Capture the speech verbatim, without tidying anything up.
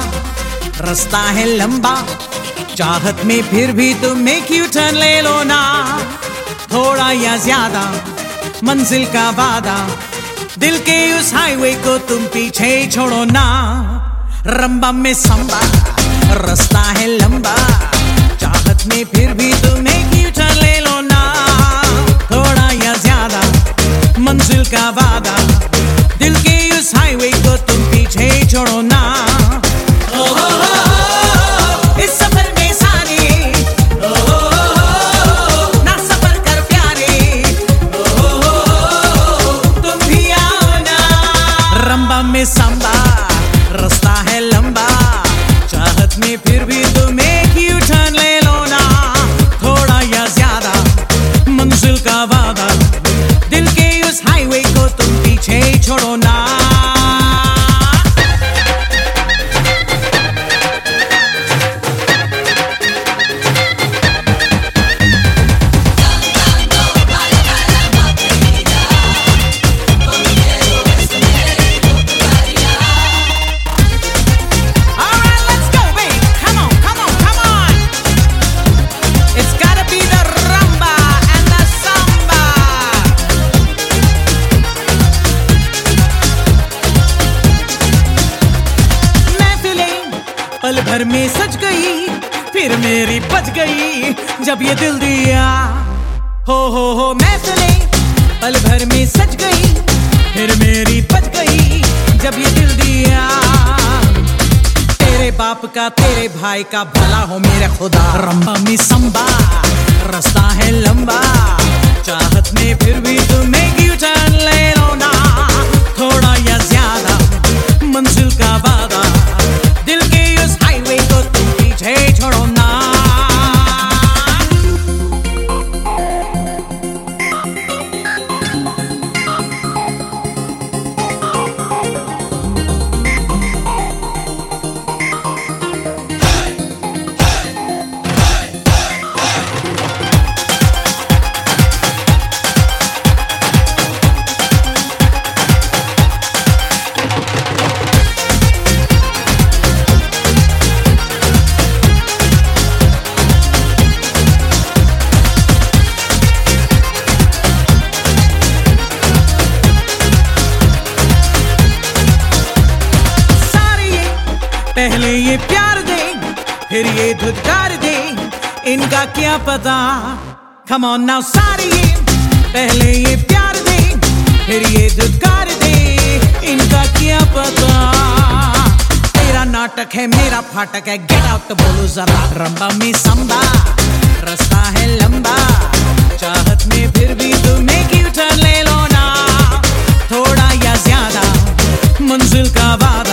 रास्ता है लंबा, चाहत में फिर भी तुम एक यू टर्न ले लो ना। थोड़ा या ज्यादा मंजिल का वादा, दिल के उस हाईवे को तुम पीछे छोड़ो ना। रंबा में संबा, रास्ता है लंबा, चाहत में फिर भी तुम एक यू टर्न ले लो ना। थोड़ा या ज्यादा मंजिल का वादा, दिल के उस हाईवे को तुम पीछे छोड़ो ना। ओ हो हो, इस सफर में सारे, ओ हो हो, ना सफर कर प्यारे, ओ हो हो, तुम भी आओ ना। रंबा में संबा, रास्ता है लंबा, चाहत में फिर भी तुम एक यू टर्न ले लो ना। थोड़ा या ज्यादा मंजिल का वादा, दिल के उस हाईवे को तुम पीछे छोड़ो ना। पल भर में सज गई, फिर मेरी बज गई जब ये दिल दिया। हो हो हो महफिलें पल भर में सज गई, फिर मेरी बज गई जब ये दिल दिया। तेरे बाप का तेरे भाई का भला हो मेरे खुदा। रंबा में संबा, रास्ता है लंबा, चाहत में फिर भी तुम एक यू टर्न ले लो ना। थोड़ा या ज्यादा मंजिल का वादा, दिल के उस हाईवे को तुम पीछे छोड़ो ना। पहले ये प्यार दे, फिर ये धुतकार दे, इनका क्या पता। Come on now सारे ये, पहले ये प्यार दे, फिर ये धुतकार दे, इनका क्या पता। तेरा नाटक है मेरा फाटक है, गेट आउट बोलो जरा। रंबा में संबा, रास्ता है लंबा, चाहत में फिर भी तुम एक यू टर्न ले लो ना। थोड़ा या ज्यादा मंजिल का वादा,